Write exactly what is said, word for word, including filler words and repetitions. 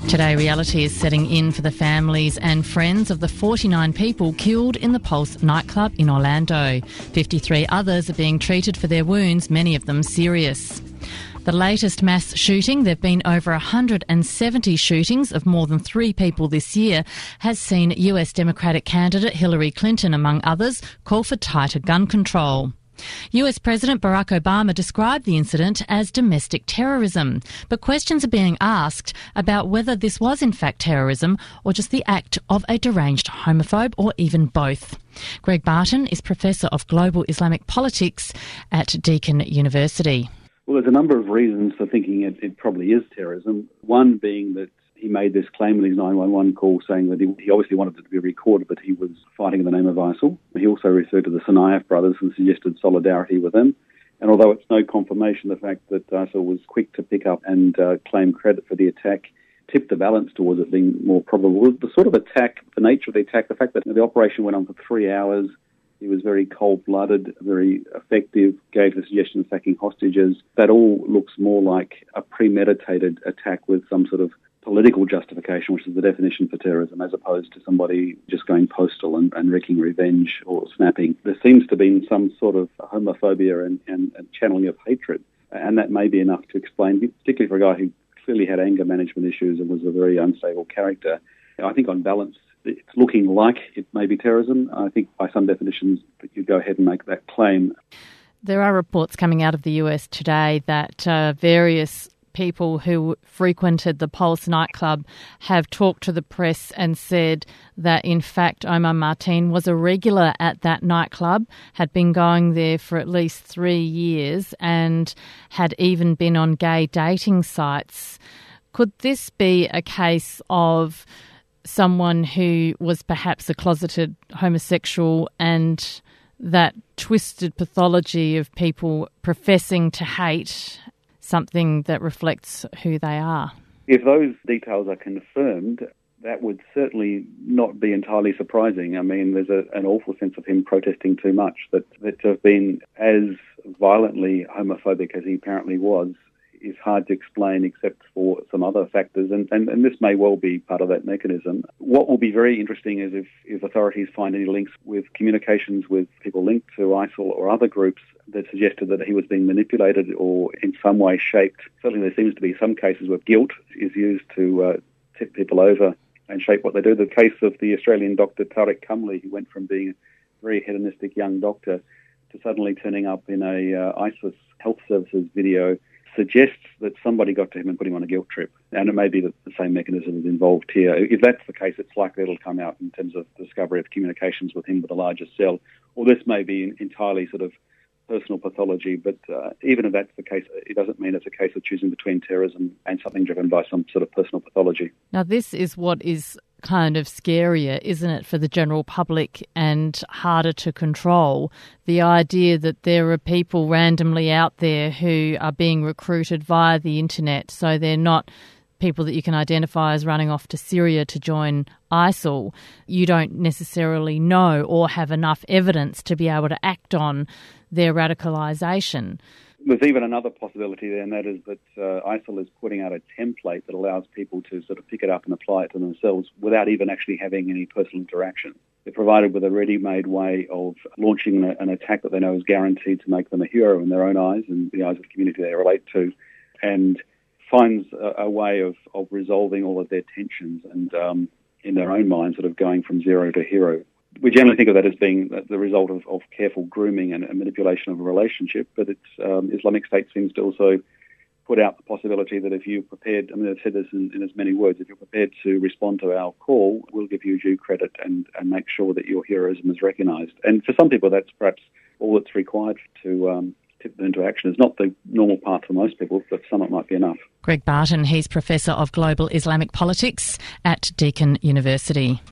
Today, reality is setting in for the families and friends of the forty-nine people killed in the Pulse nightclub in Orlando. fifty-three others are being treated for their wounds, many of them serious. The latest mass shooting, there have been over one hundred seventy shootings of more than three people this year, has seen U S Democratic candidate Hillary Clinton, among others, call for tighter gun control. U S President Barack Obama described the incident as domestic terrorism, but questions are being asked about whether this was in fact terrorism or just the act of a deranged homophobe, or even both. Greg Barton is Professor of Global Islamic Politics at Deakin University. Well, there's a number of reasons for thinking it, it probably is terrorism. One being that he made this claim in his nine one one call saying that he, he obviously wanted it to be recorded, but he was fighting in the name of ISIL. He also referred to the Tsarnaev brothers and suggested solidarity with them. And although it's no confirmation, the fact that ISIL was quick to pick up and uh, claim credit for the attack tipped the balance towards it being more probable. The sort of attack, the nature of the attack, the fact that the operation went on for three hours, he was very cold-blooded, very effective, gave the suggestion of attacking hostages. That all looks more like a premeditated attack with some sort of political justification, which is the definition for terrorism, as opposed to somebody just going postal and, and wreaking revenge or snapping. There seems to be some sort of homophobia and, and, and channeling of hatred, and that may be enough to explain, particularly for a guy who clearly had anger management issues and was a very unstable character. I think on balance, it's looking like it may be terrorism. I think by some definitions, you go ahead and make that claim. There are reports coming out of the U S today that uh, various people who frequented the Pulse nightclub have talked to the press and said that, in fact, Omar Mateen was a regular at that nightclub, had been going there for at least three years and had even been on gay dating sites. Could this be a case of someone who was perhaps a closeted homosexual and that twisted pathology of people professing to hate something that reflects who they are? If those details are confirmed, that would certainly not be entirely surprising. I mean, there's a, an awful sense of him protesting too much, that, that to have been as violently homophobic as he apparently was is hard to explain except for some other factors, and, and, and this may well be part of that mechanism. What will be very interesting is if, if authorities find any links with communications with people linked to ISIL or other groups that suggested that he was being manipulated or in some way shaped. Certainly there seems to be some cases where guilt is used to uh, tip people over and shape what they do. The case of the Australian doctor Tariq Kumli, who went from being a very hedonistic young doctor to suddenly turning up in a uh, ISIS health services video, suggests that somebody got to him and put him on a guilt trip. And it may be that the same mechanism is involved here. If that's the case, it's likely it'll come out in terms of discovery of communications with him with a larger cell. Or this may be entirely sort of personal pathology, but uh, even if that's the case, it doesn't mean it's a case of choosing between terrorism and something driven by some sort of personal pathology. Now, this is what is kind of scarier, isn't it, for the general public and harder to control, the idea that there are people randomly out there who are being recruited via the internet, so they're not people that you can identify as running off to Syria to join ISIL. You don't necessarily know or have enough evidence to be able to act on their radicalisation. There's even another possibility there, and that is that uh, ISIL is putting out a template that allows people to sort of pick it up and apply it to themselves without even actually having any personal interaction. They're provided with a ready-made way of launching an, an attack that they know is guaranteed to make them a hero in their own eyes and the eyes of the community they relate to, and finds a, a way of, of resolving all of their tensions and, um, in their own minds, sort of going from zero to hero. We generally think of that as being the result of, of careful grooming and, and manipulation of a relationship, but it's, um, Islamic State seems to also put out the possibility that if you're prepared, I mean, I've said this in, in as many words, if you're prepared to respond to our call, we'll give you due credit and, and make sure that your heroism is recognised. And for some people, that's perhaps all that's required to um, tip them into action. It's not the normal path for most people, but some it might be enough. Greg Barton, he's Professor of Global Islamic Politics at Deakin University.